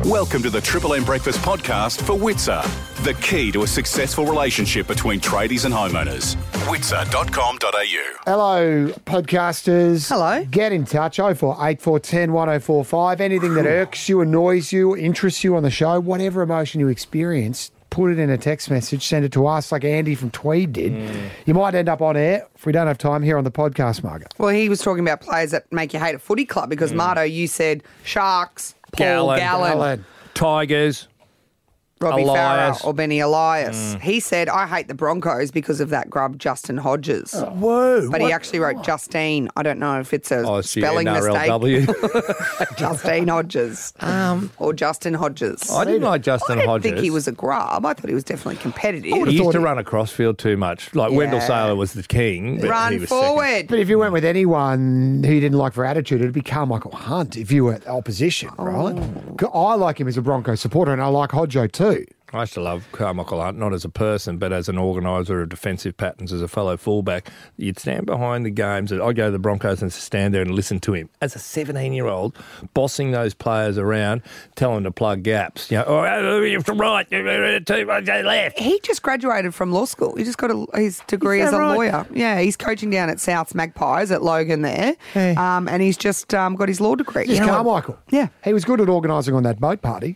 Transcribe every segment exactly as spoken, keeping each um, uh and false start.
Welcome to the Triple M Breakfast Podcast for Witzer, the key to a successful relationship between tradies and homeowners. witzer dot com dot a u. Hello, podcasters. Hello. Get in touch, oh four eight four one zero one oh four five. Anything that irks you, annoys you, interests you on the show, whatever emotion you experience, put it in a text message, send it to us like Andy from Tweed did. Mm. You might end up on air if we don't have time here on the podcast, Margaret. Well, he was talking about players that make you hate a footy club because, mm. Marto, you said Sharks, Paul Gallen, Gallen, Gallen. Tigers, Robbie Elias. Farah or Benny Elias. Mm. He said, I hate the Broncos because of that grub Justin Hodges. Oh, whoa. But what? he actually wrote Justine. I don't know if it's a oh, spelling N R L W. mistake. Justine Hodges. Um, or Justin Hodges. I didn't like Justin I didn't Hodges. think he was a grub. I thought he was definitely competitive. He used to run a crossfield too much. Like Yeah. Wendell Saylor was the king. But Run he was forward. second. But if you went with anyone who you didn't like for attitude, it'd be Carmichael Hunt if you were opposition, Oh. right? I like him as a Broncos supporter and I like Hodjo too. I used to love Carmichael Hunt, not as a person, but as an organiser of defensive patterns, as a fellow fullback. You'd stand behind the games. I'd go to the Broncos and stand there and listen to him. As a seventeen-year-old, bossing those players around, telling them to plug gaps. You know, oh, you have to right, two left. He just graduated from law school. He just got a, his degree Is as that a right? lawyer. Yeah, he's coaching down at South's Magpies at Logan there. Hey. Um, and he's just um, got his law degree. Just Carmichael. Yeah. He was good at organising on that boat party.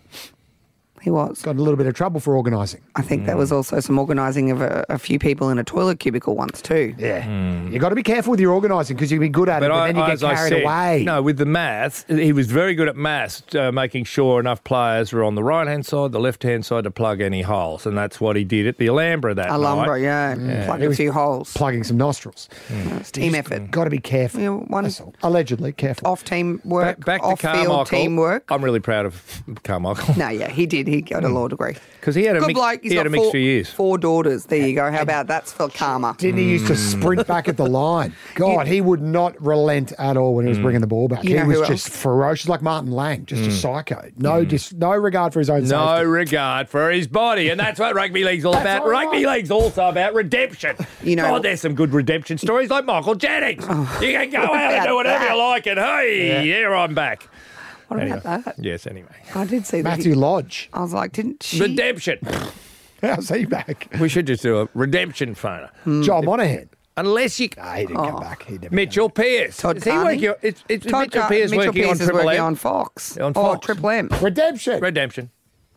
He was. Got in a little bit of trouble for organising. I think there was also some organising of a, a few people in a toilet cubicle once too. Yeah. Mm. you got to be careful with your organising because you can be good at it, but I, then you get as I carried said, away. No, with the maths, he was very good at maths, uh, making sure enough players were on the right-hand side, the left-hand side to plug any holes, and that's what he did at the Alhambra that Alhambra, night. yeah. Yeah. Plugged He a was few holes. Plugging some nostrils. Mm. It's team effort. Got to be careful. Yeah, one- That's all. Allegedly, careful. Off-team work, Back, back to off-field Carmichael. teamwork. I'm really proud of Carmichael. No, yeah, he did. He got a law degree. Because he had a, Good mix, bloke. He's he had got a mixture four, of years. four daughters. There you go. How about that's for karma? Didn't he used to sprint back at the line? God, he would not relent at all when he was bringing the ball back. You he know was who just else? ferocious, like Martin Lang, just a psycho. No, just no regard for his own No safety. regard for his body, and that's what rugby league's all That's about. all right. Rugby league's also about redemption. You know- God, there's some good redemption stories like Michael Jennings. you can go out and about do whatever that? you like, and hey, here I'm back. What Anyway. about that? Yes, anyway. I did see that. Matthew He- Lodge. I was like, didn't she? Redemption. How's he back? We should just do a redemption phoner. John Monahan. Unless you... No, he didn't come back. He never Mitchell Pearce. Todd Is he Carney? working on, it's, it's Todd Mitchell Car- Pearce Mitchell working Pearce on is Triple working M? on Fox. On Oh, Fox. Triple M. came- Redemption. Redemption.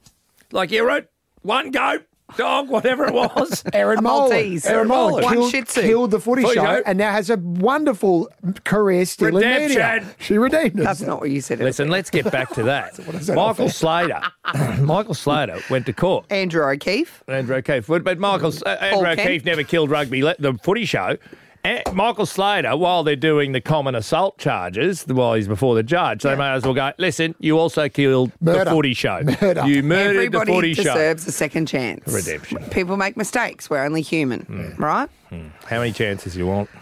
Like you wrote, one goat, dog, whatever it was. Aaron A Molan. Maltese. Aaron One Molan Shih killed, Tzu. killed the footy Footy show show. and now has a wonderful career still in media. Redemption. She redeemed us. That's not what you said. Listen, let's get back to that. said Michael off Slater. Michael Slater went to court. Andrew O'Keefe. Andrew O'Keefe. But but Michael uh, Andrew Kent. O'Keefe never killed rugby, le- the footy show. And Michael Slater, while they're doing the common assault charges, while he's before the judge, they may as well go, listen, you also killed Murder. the footy show. Murder. You murdered Everybody the footy show. deserves a second chance. Redemption. People make mistakes. We're only human, right? How many chances you want?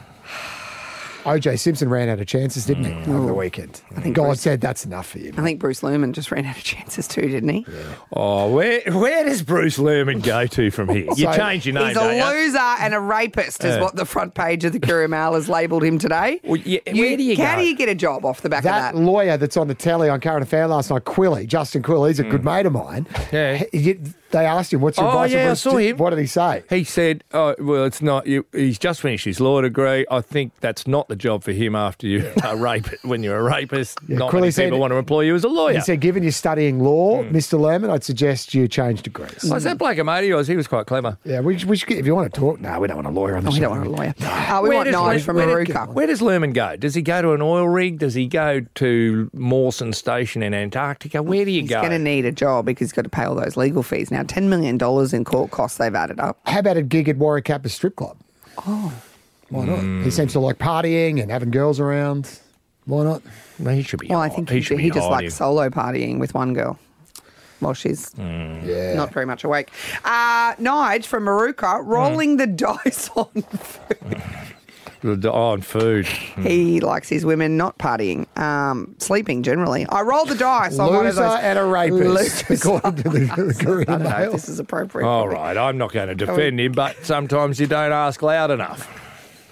O J Simpson ran out of chances, didn't he, over the weekend? I think God Bruce- said that's enough for you. I think Bruce Luhrmann just ran out of chances too, didn't he? Oh, where where does Bruce Luhrmann go to from here? You So- change your name, He's don't a you? loser and a rapist, is Yeah. what the front page of the Courier Mail has labelled him today. Well, yeah, where do you How go? do you get a job off the back That of that? lawyer that's on the telly on Current Affair last night, Quilly, Justin Quill, he's a good mate of mine. Yeah. He- they asked him, what's your Oh, advice? yeah, I Bruce? saw him. What did he say? He said, oh, well, it's not, you, he's just finished his law degree. I think that's not the job for him after you a rape, when you're a rapist. Yeah, not Quilly many said- people want to employ you as a lawyer. He said, given you're studying law, Mister Lerman, I'd suggest you change degrees. Oh, that bloke a mate of yours? He was quite clever. Yeah, we, we should get, if you want to talk, no, we don't want a lawyer on the Oh, show. we don't want a lawyer. Uh, we Where want does- Nige from where did- Maruka. Where does Lerman go? Does he go to an oil rig? Does he go to Mawson Station in Antarctica? Where do you He's go? going to need a job because he's got to pay all those legal fees. Now, ten million dollars in court costs they've added up. How about a gig at Warwick Kappa Strip Club? Oh. Why not? He seems to like partying and having girls around. Why not? Well, he should be. Well, I hid- think he, he, should he be just hiding. likes solo partying with one girl while she's Yeah. not very much awake. Uh, Nige from Maruka rolling the dice on food. Oh, on food. He likes his women not partying, um, sleeping generally. I rolled the dice on one of Loser those. and a rapist, Loser. according to the, the Courier I don't know if Mail. this is appropriate. All right, I'm not going to defend him, but sometimes you don't ask loud enough.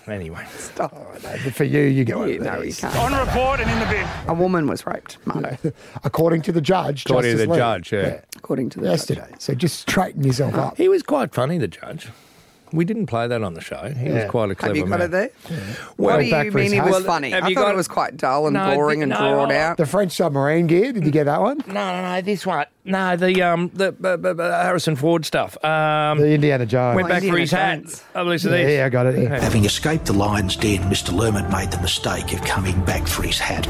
Anyway. Stop. For you, you go You over know these. you can't. On report and in the bin. A woman was raped, Margo, According to the judge, According to Justice the Lee. judge, yeah. according to the judge. Yesterday. So just straighten yourself up. He was quite funny, the judge. We didn't play that on the show. He was Yeah. quite a clever Have you got man. it there? Well, what do back you for his mean he house. was Well, funny? have I you thought got- it was quite dull and No, boring and no, drawn I- out. The French submarine gear, did you get that one? No, no, no, this one. No, the um, the uh, uh, uh, Harrison Ford stuff. Um, The Indiana Jones. went back for Indiana his hat. Jones. Have a listen yeah, to this. yeah, I got it. Yeah. Having escaped the lion's den, Mister Lermont made the mistake of coming back for his hat.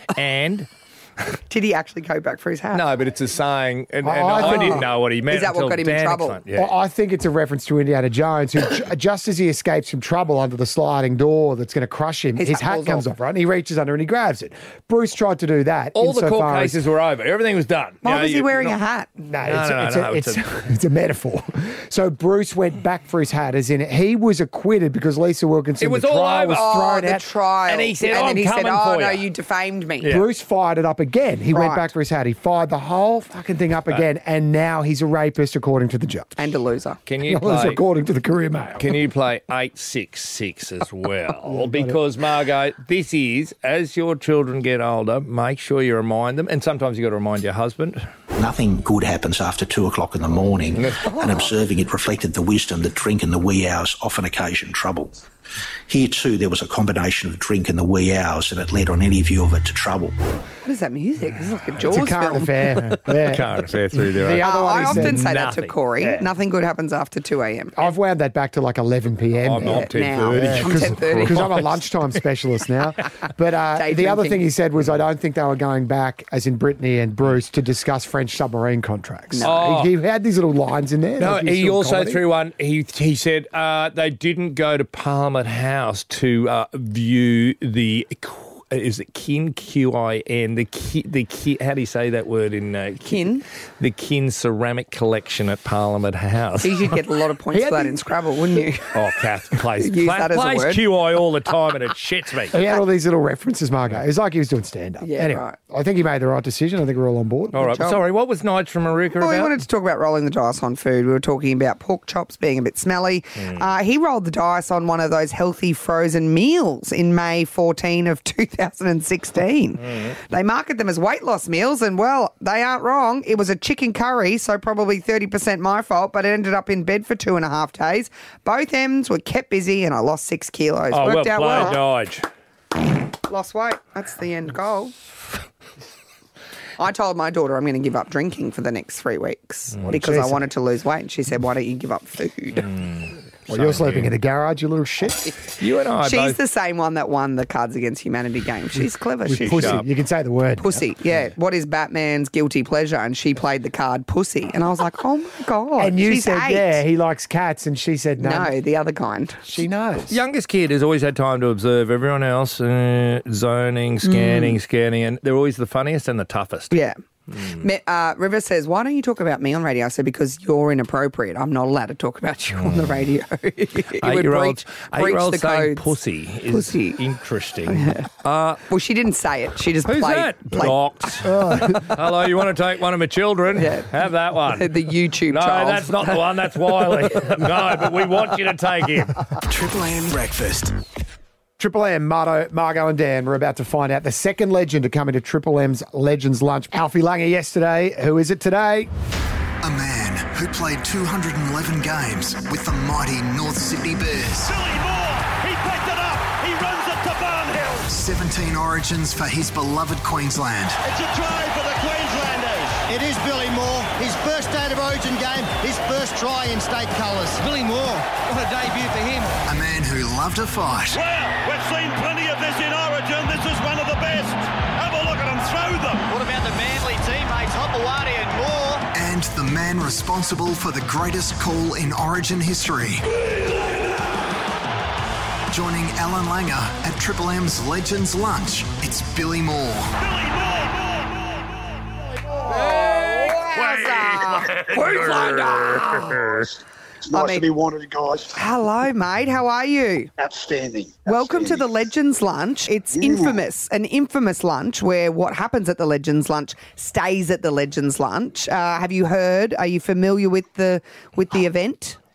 And Did he actually go back for his hat? no, but it's a saying, and, and Oh, I I, think- didn't know what he meant. Is that what until got him in Dan trouble? explained. Yeah. Well, I think it's a reference to Indiana Jones, who ju- just as he escapes from trouble under the sliding door that's going to crush him, His his, hat hat falls comes off. off, right? And he reaches under and he grabs it. Bruce tried to do that. All the court insofar as- cases were over. Everything was done. Why You know, was he you- wearing not- a hat? No, No, it's, no, it's, no, a, it's it's, a- it's a metaphor. So Bruce went back for his hat, as in he was acquitted because Lisa Wilkinson, It was the all trial over. was Oh, thrown the out. trial. And he said, and "I'm then he said, coming oh, for no, you." you defamed me. Yeah. Bruce fired it up again. He Right. went back for his hat. He fired the whole fucking thing up again, and now he's a rapist, according to the judge. And a loser. Can you That was play? according to the Courier Mail. Can you play eight six six as well? Because, Margot, this is, as your children get older, make sure you remind them, and sometimes you've got to remind your husband. Nothing good happens after two o'clock in the morning, and observing it reflected the wisdom that drink in the wee hours often occasion trouble. Here too there was a combination of drink in the wee hours, and it led on any view of it to trouble. What is that music? This is like a Jaws It's a current film. affair. Yeah. Can't affair through there. The other Uh, one I he often said say that nothing. to Corey. Yeah. Nothing good happens after two a.m. I've wound that back to like eleven p.m. I'm now. not ten now. thirty. Yeah. I'm ten thirty. Because I'm a lunchtime specialist now. But uh, Day the other drinking. thing he said was, I don't think they were going back, as in Brittany and Bruce, to discuss French submarine contracts. No. He, he had these little lines in there. No, like you he saw also comedy. threw one. He he said uh, they didn't go to Parliament House to uh, view the. Is it kin Q I N the kin, the kin, how do you say that word in uh, Kin? the kin ceramic collection at Parliament House? You should get a lot of points He for had that the- in Scrabble, wouldn't you? Oh, Kath plays, Use play, that as a plays word. Q I all the time and it shits me. He had all these little references, Margo. It was like he was doing stand-up. Yeah, anyway, right. I think he made the right decision. I think we're all on board. All right, job. sorry, what was Nige from Maruka Well, we about? wanted to talk about rolling the dice on food. We were talking about pork chops being a bit smelly. Hmm. Uh, he rolled the dice on one of those healthy frozen meals in May fourteenth of two thousand sixteen. Hmm. They market them as weight loss meals, and, well, they aren't wrong. It was a chicken curry, so probably thirty percent my fault, but it ended up in bed for two and a half days. Both ends were kept busy, and I lost six kilos. Oh, well Worked out played, well. Nige. Lost weight. That's the end goal. I told my daughter I'm going to give up drinking for the next three weeks because she I say? wanted to lose weight. And she said, why don't you give up food? Well, you're sleeping in a garage, you little shit. You and I She's both. the same one that won the Cards Against Humanity game. She's clever. She's Pussy. sharp. You can say the word. pussy. Yeah. What is Batman's guilty pleasure? And she played the card pussy. And I was like, oh my God. And you she's said, eight. yeah, he likes cats. And she said, no. No, the other kind. She knows. Youngest kid has always had time to observe everyone else, uh, zoning, scanning, Mm. scanning, and they're always the funniest and the toughest. Yeah. Hmm. Me- Uh, River says, why don't you talk about me on radio? I said, because you're inappropriate. I'm not allowed to talk about you on the radio. It would Eight-year-olds, breach- breach eight-year-olds the saying codes. pussy is Pussy. interesting. Uh, Well, she didn't say it. She just who's played, that? played Docs. Hello, you want to take one of my children? Yeah. Have that one. the YouTube No, child. that's not the one. That's Wiley. No, but we want you to take him. Triple M Breakfast. Triple M, Marto, Margo and Dan, we're about to find out the second legend to come into Triple M's Legends Lunch. Alfie Langer yesterday. Who is it today? A man who played two hundred eleven games with the mighty North Sydney Bears. Billy Moore, he picked it up. He runs it to Barnhill. seventeen origins for his beloved Queensland. It's a try for the Queenslanders. It is Billy Moore, his first State of Origin game, his first try in state colours. Billy Moore, what a debut for him. A man who loved a fight. Well, we've seen plenty of this in Origin. This is one of the best. Have a look at them throw them. What about the Manly teammates, Hopewadi and Moore? And the man responsible for the greatest call in Origin history. Joining Alan Langer at Triple M's Legends Lunch, it's Billy Moore. Billy Moore. Queenslander. It's nice I mean- to be wanted, guys. Hello, mate. How are you? Outstanding. Welcome to the Outstanding. Legends Lunch. It's infamous, an infamous lunch where what happens at the Legends Lunch stays at the Legends Lunch. Uh, have you heard? Are you familiar with the with the event?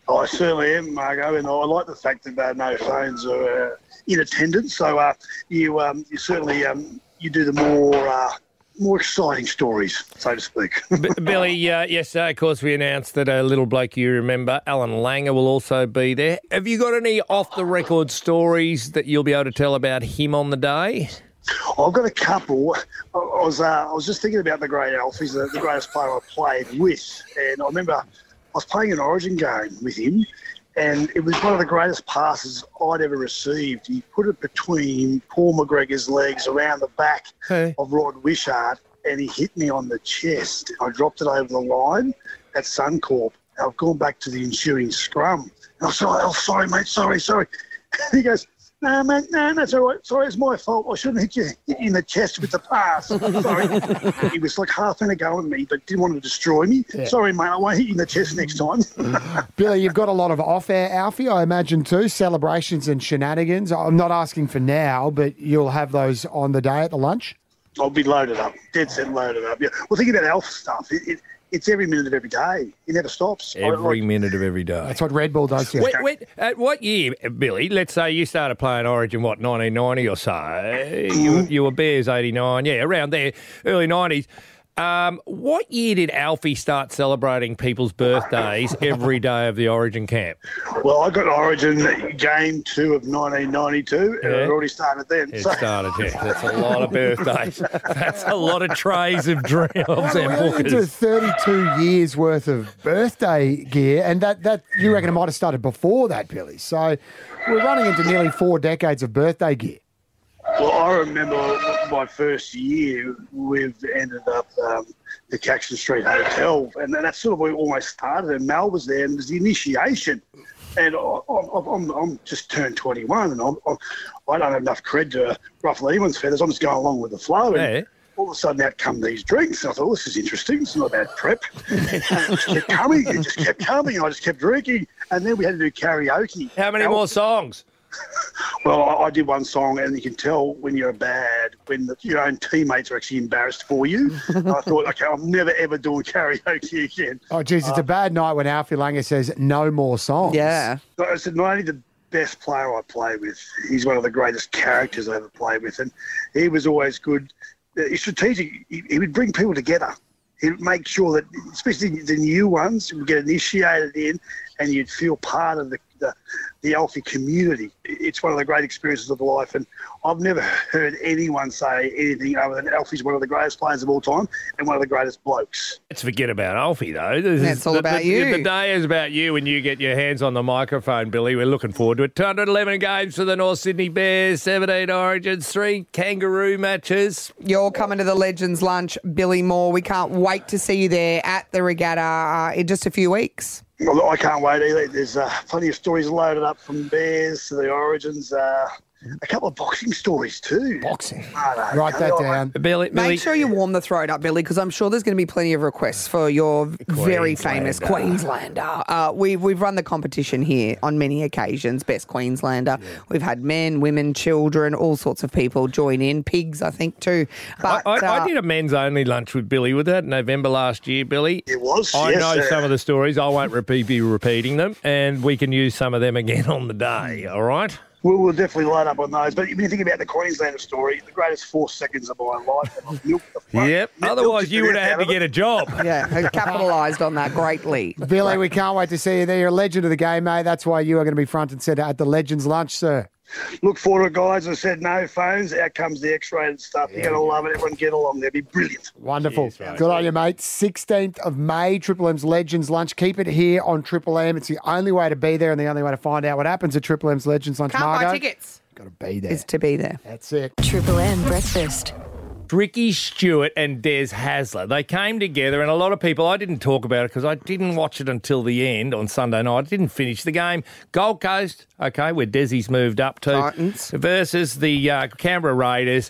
Oh, I certainly am, Margo, and I like the fact that uh, no phones are uh, in attendance. So uh, you um, you certainly um, you do the more uh, more exciting stories, so to speak. B- Billy, uh, yesterday, of course, we announced that a little bloke you remember, Alan Langer, will also be there. Have you got any off-the-record stories that you'll be able to tell about him on the day? I've got a couple. I was uh, I was just thinking about the great Alf. He's the, the greatest player I played with, and I remember I was playing an Origin game with him, and it was one of the greatest passes I'd ever received. He put it between Paul McGregor's legs around the back hey. of Rod Wishart, and he hit me on the chest. I dropped it over the line at Suncorp. I've gone back to the ensuing scrum. And I said, oh, sorry, mate, sorry, sorry. And he goes, no, mate, no, that's all right. Sorry, it's my fault. I shouldn't hit you hit you in the chest with the pass. Sorry. He was like half an go at me, but didn't want to destroy me. Yeah. Sorry, mate, I won't hit you in the chest next time. Billy, you've got a lot of off-air, Alfie, I imagine, too, celebrations and shenanigans. I'm not asking for now, but you'll have those on the day at the lunch? I'll be loaded up, dead set loaded up. Yeah. Well, think about Alf stuff. It, it, It's every minute of every day. It never stops. Every like, minute of every day. That's what Red Bull does here. Wait, wait, at what year, Billy? Let's say you started playing Origin, what, nineteen ninety or so? You, you were Bears eighty-nine, yeah, around there, early nineties. Um, what year did Alfie start celebrating people's birthdays every day of the Origin camp? Well, I got Origin game two of nineteen ninety-two, and yeah. it already started then. It so. started, yeah. That's a lot of birthdays. That's a lot of trays of dreams and bookers. Into thirty-two years worth of birthday gear, and that, that you reckon it might have started before that, Billy. So we're running into nearly four decades of birthday gear. Well, I remember my first year, we've ended up um, the Caxton Street Hotel, and that's sort of where it almost started. And Mel was there, and it was the initiation. And I, I'm, I'm just turned twenty-one, and I'm, I'm, I don't have enough cred to ruffle anyone's feathers. I'm just going along with the flow. And hey. all of a sudden, out come these drinks. And I thought, oh, this is interesting. It's not about prep. And it just kept coming. It just kept coming. I just kept drinking. And then we had to do karaoke. How many more songs? Well, I, I did one song, and you can tell when you're bad when the, your own teammates are actually embarrassed for you. And I thought, okay, I'm never, ever doing karaoke again. Oh, geez, it's uh, a bad night when Alfie Langer says no more songs. Yeah. So I said, not only the best player I play with, he's one of the greatest characters I ever played with, and he was always good. He's strategic. He, he would bring people together. He'd make sure that, especially the new ones, would get initiated in, and you'd feel part of the, the the Alfie community. It's one of the great experiences of life, and I've never heard anyone say anything other than Alfie's one of the greatest players of all time and one of the greatest blokes. Let's forget about Alfie, though. This That's all the, about the, you. The day is about you when you get your hands on the microphone, Billy. We're looking forward to it. two hundred eleven games for the North Sydney Bears, seventeen Origins, three Kangaroo matches. You're coming to the Legends Lunch, Billy Moore. We can't wait to see you there at the regatta uh, in just a few weeks. Well, I can't wait either. There's uh, plenty of stories loaded up from Bears to the Origins. Uh, a couple of boxing stories too. Boxing. Oh, no, Write that down. Billy, Billy. Make sure you warm the throat up, Billy, because I'm sure there's going to be plenty of requests for your very famous Queenslander. Uh, we've, we've run the competition here on many occasions, Best Queenslander. Yeah. We've had men, women, children, all sorts of people join in. Pigs, I think, too. But I, I, uh, I did a men's-only lunch with Billy with that in November last year, Billy. It was, I yes, know uh, some of the stories. I won't repeat, be repeating them, and we can use some of them again on the day, all right? We'll, we'll definitely load up on those. But when you think about the Queenslander story, the greatest four seconds of my life, and I've milked the front. Yep. Otherwise, you would have had to get a job. Yeah, capitalised on that greatly. Billy, we can't wait to see you there. You're a legend of the game, mate. That's why you are going to be front and centre at the Legends Lunch, sir. Look forward to it, guys. I said no phones. Out comes the X-rated stuff. You're going to love it. Everyone get along. They'll be brilliant. Wonderful. Cheers, Good on you, mate. sixteenth of May, Triple M's Legends Lunch. Keep it here on Triple M. It's the only way to be there and the only way to find out what happens at Triple M's Legends Lunch. Can't Margo, buy tickets. Got to be there. Is to be there. That's it. Triple M Breakfast. Ricky Stewart and Des Hasler. They came together, and a lot of people, I didn't talk about it because I didn't watch it until the end on Sunday night. I didn't finish the game. Gold Coast, okay, where Desi's moved up to, Titans. versus the uh, Canberra Raiders.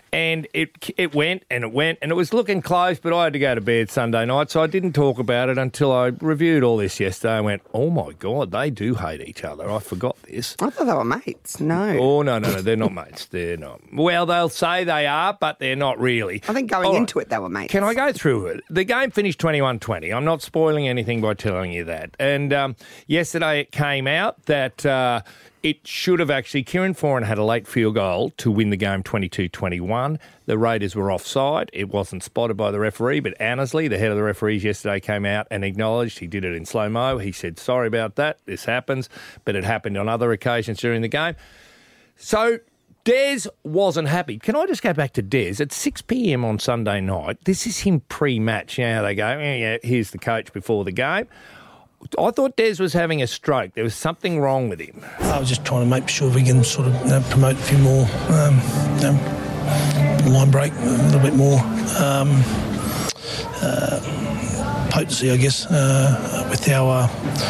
And it it went and it went and it was looking close, but I had to go to bed Sunday night, so I didn't talk about it until I reviewed all this yesterday and went, oh, my God, they do hate each other. I forgot this. I thought they were mates. No. Oh, no, no, no, they're not mates. They're not. Well, they'll say they are, but they're not really. I think going All into right. it, they were mates. Can I go through it? The game finished twenty-one twenty. I'm not spoiling anything by telling you that. And um, yesterday it came out that uh, it should have actually, Kieran Foran had a late field goal to win the game twenty-two twenty-one. The Raiders were offside. It wasn't spotted by the referee, but Annesley, the head of the referees yesterday, came out and acknowledged he did it in slow-mo. He said, sorry about that. This happens, but it happened on other occasions during the game. So Des wasn't happy. Can I just go back to Des? At six p.m. on Sunday night, this is him pre-match. You know how they go, yeah, yeah, here's the coach before the game. I thought Des was having a stroke. There was something wrong with him. I was just trying to make sure we can sort of you know, promote a few more um, you know, line break, a little bit more um, uh, potency, I guess, uh, with our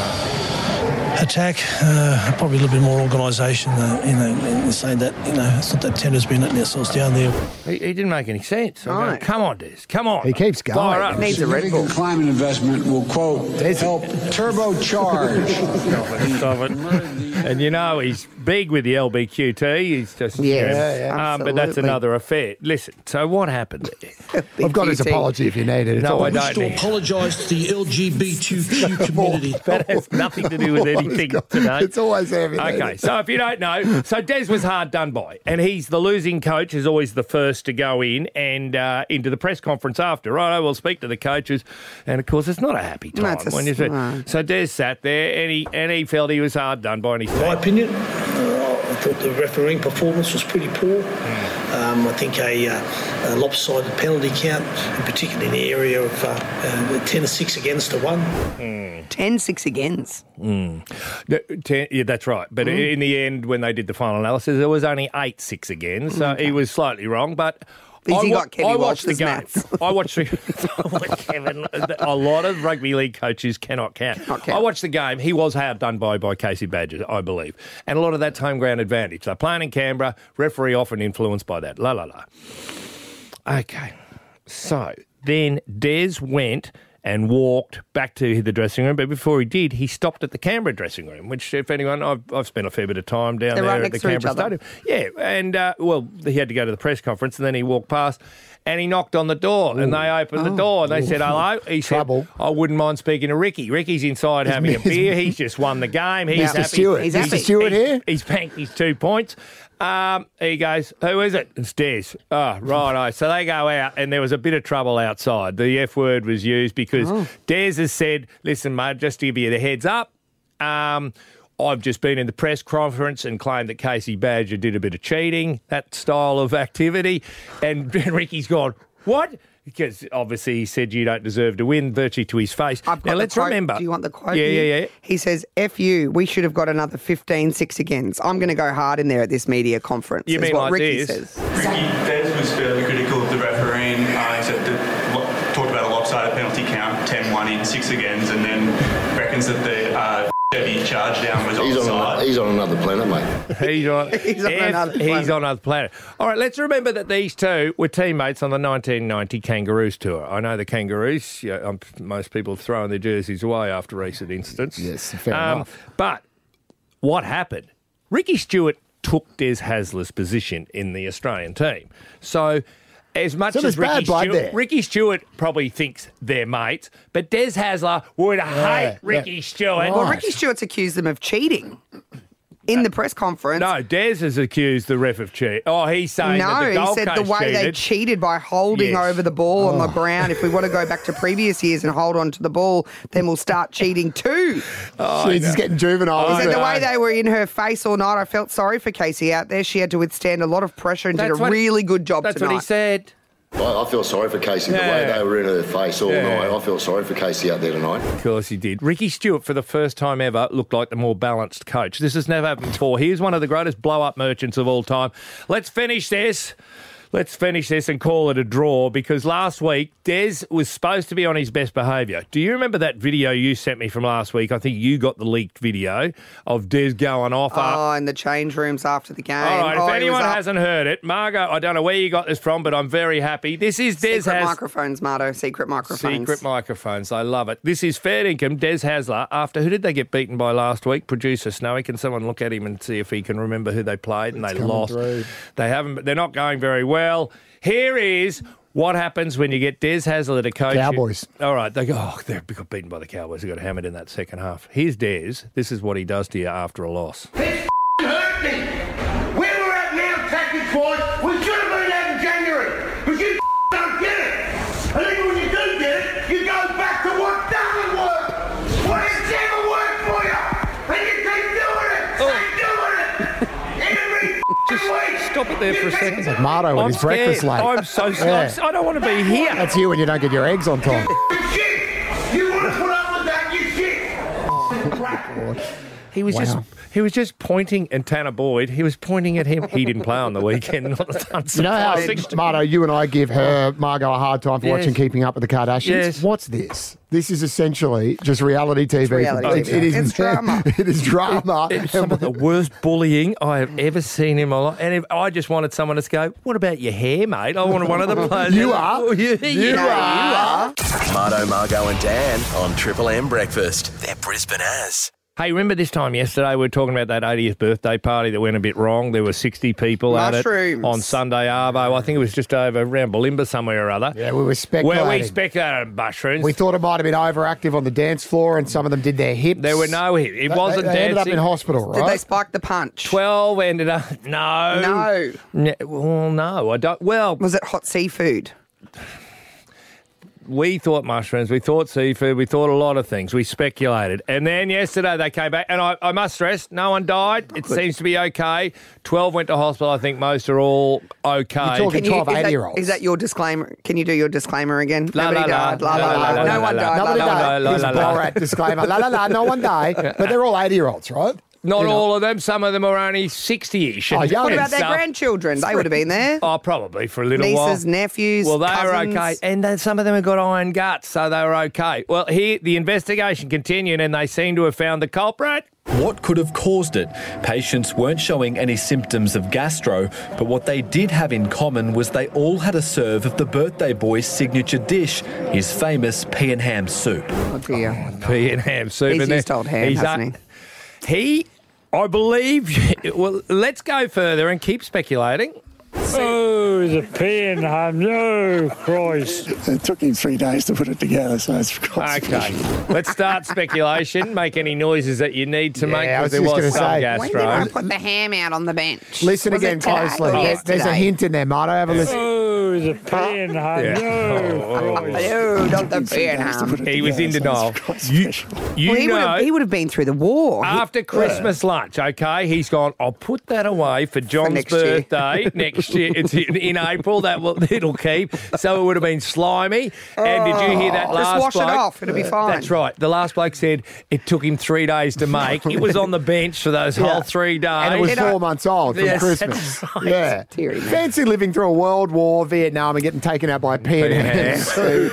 uh, attack. Uh, probably a little bit more organisation, uh, you know, in saying that, you know, it's not that tender's been letting ourselves down there. He, he didn't make any sense. I'm No. going, come on, Des, come on. He keeps going. Fire up. Needs a Red Bull. Climate investment will, quote, help turbocharge. Stop it. And you know he's big with the L B Q T. He's just Yes, you know, yeah, yeah. um, but that's Absolutely. another affair. Listen, so what happened there? I've got his Q T. apology if you need it. It's No, all- I I wish don't to need- apologise to the L G B T Q community. That has nothing to do with anything today. It's always there. if you need Okay, it. so if you don't know, so Des was hard done by, and he's the losing coach, is always the first to go in and uh, into the press conference after. Right, we'll speak to the coaches, and of course it's not a happy time No, it's a- when you say. no. So Des sat there, and he and he felt he was hard done by, and he In my said, opinion, uh, I thought the refereeing performance was pretty poor. Um, I think a, uh, a lopsided penalty count, and particularly in the area of uh, uh, ten to six against a one. ten six against. No, ten, yeah, that's right. But Mm. in the end, when they did the final analysis, there was only eight six again, so he was slightly wrong. But Because I, he wa- got Kenny I watched the Walsh's game. maths. I watched the, Kevin. A lot of rugby league coaches cannot count. Cannot count. I watched the game. He was hard done by by Casey Badger, I believe, and a lot of that's home ground advantage. They're playing in Canberra. Referee often influenced by that. La la la. Okay, so then Des went and walked back to the dressing room. But before he did, he stopped at the Canberra dressing room, which, if anyone, I've, I've spent a fair bit of time down They're there right at the next to each Canberra other. Stadium. Yeah, and, uh, well, he had to go to the press conference, and then he walked past, and he knocked on the door, and they opened the door, and they said, hello. He Trouble. said, I wouldn't mind speaking to Ricky. Ricky's inside having a beer. He's just won the game. He's Mister happy. Stewart. He's Mister happy. Stewart here? He's banked his two points. Um, he goes, who is it? It's Des. Oh, right. So they go out, and there was a bit of trouble outside. The F word was used because Oh. Des has said, listen, mate, just to give you the heads up, um, I've just been in the press conference and claimed that Casey Badger did a bit of cheating, that style of activity. And Ricky's gone, what? Because obviously he said you don't deserve to win, virtue to his face. I've got now, the let's quote. remember. Do you want the quote? Yeah, here? yeah, yeah. He says, F you, we should have got another fifteen six against. I'm going to go hard in there at this media conference. You is mean what like Ricky this? says. Ricky Des was fairly critical of the refereeing. Uh, he said that, lo- talked about a lopsided penalty count, ten one in, six against, and then reckons that the uh, Chevy charge down was He's offside. on, he's on another planet, mate. He's on, He's on F- another he's planet. on another planet. All right, let's remember that these two were teammates on the nineteen ninety Kangaroos tour. I know the Kangaroos, yeah, um, most people have thrown their jerseys away after recent incidents. Yes, fair Um, enough. But what happened? Ricky Stewart took Des Hasler's position in the Australian team. So as much So as there's bad Ricky blood Stewart, there. Ricky Stewart probably thinks they're mates, but Des Hasler would hate yeah. Ricky Stewart. Well, Ricky Stewart's accused them of cheating in the press conference. No, Des has accused the ref of cheat. Oh, he's saying No, that the Gold he said the Coast way they cheated. cheated by holding Yes. over the ball on the Oh. ground. If we want to go back to previous years and hold on to the ball, then we'll start cheating too. Oh, She's just getting juvenile. He isn't said it? the way they were in her face all night, I felt sorry for Casey out there. She had to withstand a lot of pressure and That's did a what- really good job That's tonight. what he said. I, I feel sorry for Casey, the Yeah. way they were in her face all Yeah. night. I feel sorry for Casey out there tonight. Of course he did. Ricky Stewart, for the first time ever, looked like the more balanced coach. This has never happened before. Here's one of the greatest blow-up merchants of all time. Let's finish this. Let's finish this and call it a draw because last week Des was supposed to be on his best behaviour. Do you remember that video you sent me from last week? I think you got the leaked video of Des going off. Oh, in the change rooms after the game. All right, oh, if anyone up. hasn't heard it, Margot, I don't know where you got this from, but I'm very happy. This is Des Secret has... microphones, Marto. Secret microphones. Secret microphones. I love it. This is fair income. Des Hasler, after who did they get beaten by last week? Producer Snowy. Can someone look at him and see if he can remember who they played? And it's they lost. Through. They haven't. They're not going very well. Here is what happens when you get Des Hasler to coach. Cowboys. You. All right. They go, oh, they got beaten by the Cowboys. They got hammered in that second half. Here's Des. This is what he does to you after a loss. This hurt me. Where we're at now, tactics wise, we should have been out in January. But you don't get it. And even when you do get it, you go back to what doesn't work. What has never worked for you. And you keep doing it. Oh. Keep doing it. Every Just week. stop it there for a second. It's like Marto with I'm his breakfast scared. late. I'm so Yeah. sorry. I don't want to be here. That's you when you don't get your eggs on time. Shit. You want to put up with that, you shit. He was Wow. just he was just pointing, and Tanner Boyd, he was pointing at him. He didn't play on the weekend. Not You know how, Marto, you and I give her, Margot, a hard time for Yes. watching Keeping Up with the Kardashians? Yes. What's this? This is essentially just reality T V. reality It- T V. it is It's drama. It is drama. It's some of the worst bullying I have ever seen in my life. And if I just wanted someone to go, what about your hair, mate? I wanted one of the players. You are. Oh, you, You you are. Marto, Margot and Dan on Triple M Breakfast. They're Brisbane as. Hey, remember this time yesterday we were talking about that eightieth birthday party that went a bit wrong? There were sixty people at it Mushrooms. on Sunday Arvo. I think it was just over around Bulimba somewhere or other. Yeah, we were speculating. Where we speculated mushrooms. We thought it might have been overactive on the dance floor and some of them did their hips. There were no hip. It They- wasn't they, they ended up dancing. in hospital, Did right? they spike the punch? twelve ended up. No. No. No. Well, no. I don't. Well, Was it hot seafood? we thought mushrooms, we thought seafood, we thought a lot of things. We speculated. And then yesterday they came back, and I, I must stress, no one died. It seems to be okay. twelve went to hospital. I think most are all okay. You're talking Can you, twelve is, that, eighty-year-olds. is that your disclaimer? Can you do your disclaimer again? La, Nobody la, la. died. La, la, la. La, la, No la, one la, died. la. La, Nobody la, no, la. died. no, Here's a no, no. Borat disclaimer. La la la, no one died. But they're all eighty-year-olds, right? Not You know. all of them. Some of them are only sixty-ish. Oh, and- young. What and about their stuff. grandchildren? They would have been there. Oh, probably for a little while. Nieces, nephews, Well, they cousins. were okay. And then some of them have got iron guts, so they were okay. Well, here, the investigation continued, and they seem to have found the culprit. What could have caused it? Patients weren't showing any symptoms of gastro, but what they did have in common was they all had a serve of the birthday boy's signature dish, his famous pea and ham soup. Oh, dear. Pea and ham soup. He's and then used old ham, he's hasn't he? He, I believe, well, let's go further and keep speculating. Oh, the pain, ham, no, Christ. It took him three days to put it together, so it's Okay, let's start speculation. Make any noises that you need to Yeah, make, I was because there just was gonna some say. When did I gastro. put the ham out on the bench? Listen Was again it today closely. or There- There's a yesterday? hint in there, Marto. Have a listen. Oh, the pain, ham, Yeah. no, Christ. No, not the pea and ham. He was in denial. You, you Well, he, would know, have, he would have been through the war. He- after Christmas lunch, okay, he's gone, I'll put that away for John's next year. birthday next year. It's in, in April. That will, it'll keep. So it would have been slimy. And did you hear that Just last wash it bloke? off. It'll be fine. That's right. The last bloke said it took him three days to make. It was on the bench for those Yeah. whole three days. And it was four months old from Yes, Christmas. that's right. Yeah. Teary, man. Fancy living through a world war, Vietnam, and getting taken out by a pea and ham soup.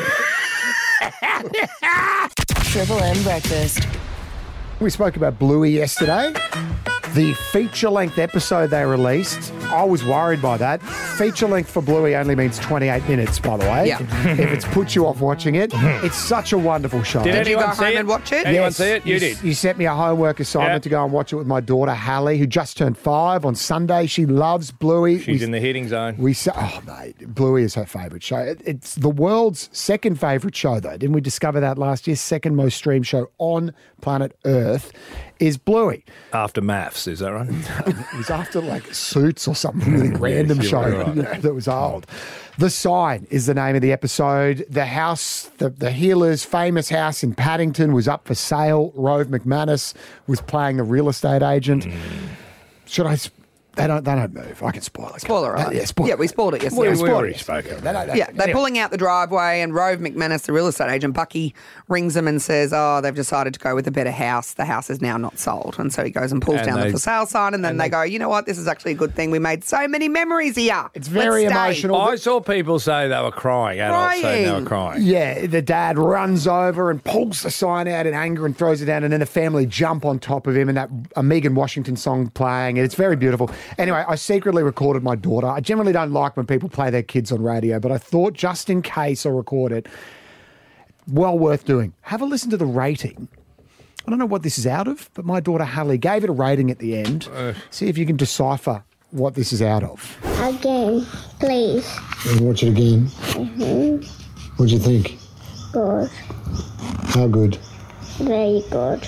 Triple M Breakfast. We spoke about Bluey yesterday. The feature-length episode they released, I was worried by that. Feature-length for Bluey only means twenty-eight minutes, by the way. Yeah. If it's put you off watching it, it's such a wonderful show. Did Did you anyone go see home it? and watch it? Anyone Yes, see it? You, You, did. you sent me a homework assignment Yeah. to go and watch it with my daughter, Hallie, who just turned five on Sunday. She loves Bluey. She's We- in the hitting zone. We say, oh mate, Bluey is her favourite show. It- It's the world's second favourite show, though. Didn't we discover that last year? Second most streamed show on planet Earth is Bluey. After maths, is that right? It was after like Suits or something really random sure, show right. you know, that was old. The Sign is the name of the episode. The house, the, the Healers' famous house in Paddington was up for sale. Rove McManus was playing the real estate agent. Mm. Should I s- They don't. They don't move. I can spoil it. Spoiler, right? Uh, yeah, spoil Yeah, we spoiled it yesterday. We, We spoiled already it. spoke of it. They don't- they- Yeah, they're anyway. pulling out the driveway, and Rove McManus, the real estate agent, Bucky, rings them and says, oh, they've decided to go with a better house. The house is now not sold. And so he goes and pulls And down they- the for sale sign, and then and they, they- go, you know what, this is actually a good thing. We made so many memories here. It's very Let's stay." emotional. I saw people say they were crying. Adults say they were crying. Yeah, the dad runs over and pulls the sign out in anger and throws it down, and then the family jump on top of him, and that a Megan Washington song playing, and it's very beautiful. Anyway, I secretly recorded my daughter. I generally don't like when people play their kids on radio, but I thought just in case I record it, well worth doing. Have a listen to the rating. I don't know what this is out of, but my daughter Hallie gave it a rating at the end. Uh. See if you can decipher what this is out of. Again, please. Watch it again. Mm-hmm. What'd you think? Good. How good? Very good.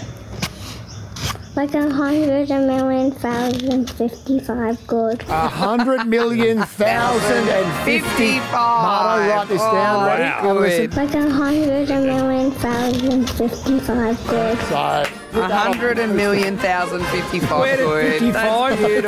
Like a hundred, a million, thousand, fifty-five good. A hundred million thousand and fifty-five. Marto, write this down. Ready? wow. Have a listen. Like a hundred, a million, thousand, fifty-five good. So, A hundred and million thousand fifty-five. Where did good. fifty-five That's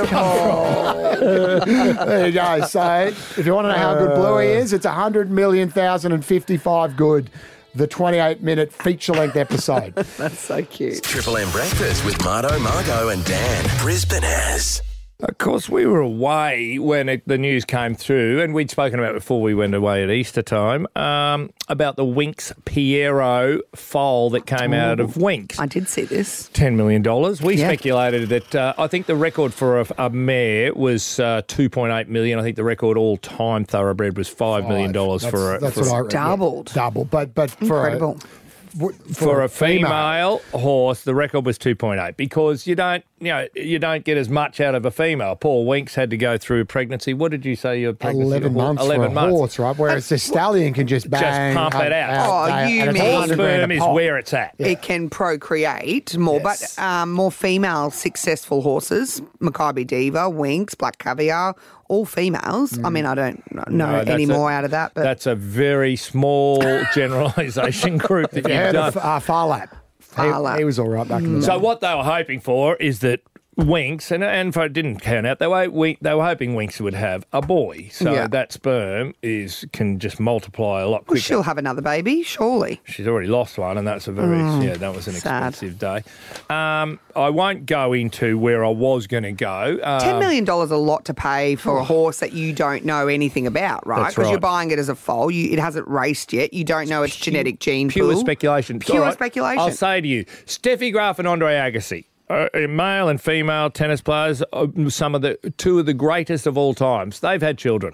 beautiful. there you go. So, if you want to know how good Bluey is, it's a hundred million thousand and fifty-five good. The twenty-eight minute feature length episode. That's so cute. Triple M Breakfast with Marto, Margo and Dan. Brisbane has. Of course, we were away when it, the news came through, and we'd spoken about before we went away at Easter time, um, about the Winx Piero foal that came out of Winx. I did see this. ten million dollars. We Yeah. speculated that, uh, I think the record for a, a mare was uh, two point eight million dollars. I think the record all-time thoroughbred was five million dollars That's- for a... That's for what a- I read. Doubled. Yeah, double. But, but for Incredible. a... For, For a female horse, the record was two point eight because you don't, you know, you don't get as much out of a female. Paul Winx had to go through pregnancy. What did you say your pregnancy? eleven months eleven for a months. horse, right? Whereas the stallion can just bang. pump it out. Oh, they- you and it's mean- one hundred grand Sperm a is pop. where it's at. It can procreate more, Yes. but um, more female successful horses, Maccabi Diva, Winx, Black Caviar, all females. I mean, I don't know No, that's any a- more out of that, but That's a very small generalisation group that You you've heard done. of uh, Farlap? Farlap. He, he was all right back in the day. So what they were hoping for is that Winx, and and for it didn't count out, they were we, they were hoping Winx would have a boy, so Yeah. that sperm is can just multiply a lot well, quicker. she'll have another baby, surely. She's already lost one, and that's a very Mm, yeah, that was an sad. expensive day. Um, I won't go into where I was going to go. Um, Ten million dollars is a lot to pay for a horse that you don't know anything about, right? That's Because you're right. buying it as a foal. You, it hasn't raced yet. You don't know its genetic gene Pure pool. speculation. Pure All right, speculation. I'll say to you, Steffi Graf and Andre Agassi, uh, male and female tennis players, uh, some of the two of the greatest of all times. They've had children.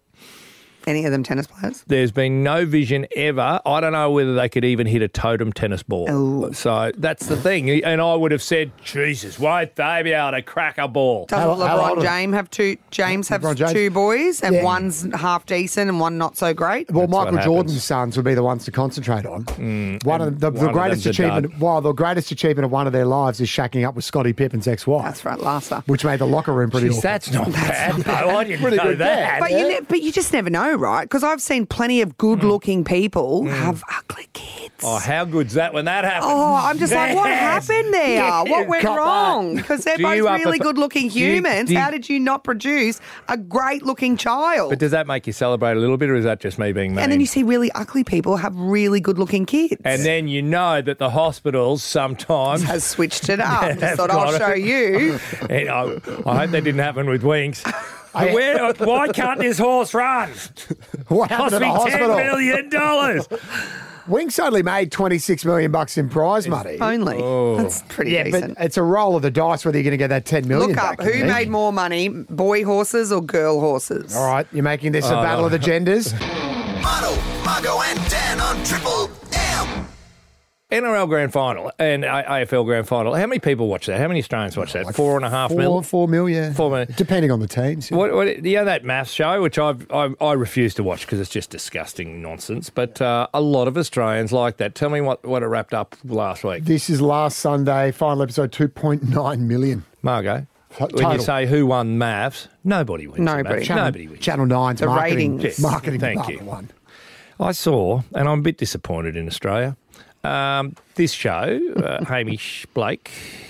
Any of them tennis players? There's been no vision ever. I don't know whether they could even hit a totem tennis ball. Oh. So that's the thing. And I would have said, Jesus, won't they be able to crack a ball? Doesn't How- how LeBron old are- James have two? James have LeBron James? two boys, and Yeah. one's half decent and one not so great. Well, That's what Michael Jordan's happens. sons would be the ones to concentrate on. one of the, the, one the of greatest them's a achievement. dud. Well, the greatest achievement of one of their lives is shacking up with Scottie Pippen's ex-wife. That's right, Larsa. Which made the locker room pretty Jeez, awful. that's not bad. No, I didn't Pretty know good that. dad. But you, ne- but you just never know, right? Because I've seen plenty of good-looking people Mm. have ugly kids. Oh, how good's that when that happens? Oh, I'm just like, what Yes. happened there? Yeah, What went cut that. wrong? Because they're Do both you up really a- good-looking do you- humans. do you- How did you not produce a great-looking child? But does that make you celebrate a little bit, or is that just me being mean? and then you see really ugly people have really good-looking kids. And then you know that the hospitals sometimes has switched it up. Just have thought, I'll got show it. you. And I, I hope that didn't happen with Winx. Where, why can't this horse run? What happened Cost at the me hospital? ten million dollars. Winx only made twenty-six million bucks in prize money. Only. Oh. That's pretty Yeah, decent. but it's a roll of the dice whether you're going to get that ten million. Look up back, I who think. made more money, boy horses or girl horses. All right, you're making this a Oh, battle no. of the genders. Marto, Margo and Dan on Triple M. N R L Grand Final and A F L Grand Final. How many people watch that? How many Australians watch that? Like Four and a half four, mil? Four mil, yeah. Four mil. Depending on the teams. Yeah. What, what, you know that maths show, which I've, I, I refuse to watch because it's just disgusting nonsense, but uh, a lot of Australians like that. Tell me what, what it wrapped up last week. This is last Sunday, final episode, two point nine million. Margo, when Total. you say who won maths, nobody wins. the Nobody. maths. Channel, Nobody wins. Channel nine's The marketing, ratings. marketing Thank department you. one. I saw, and I'm a bit disappointed in Australia, um, this show, uh, Hamish Blake,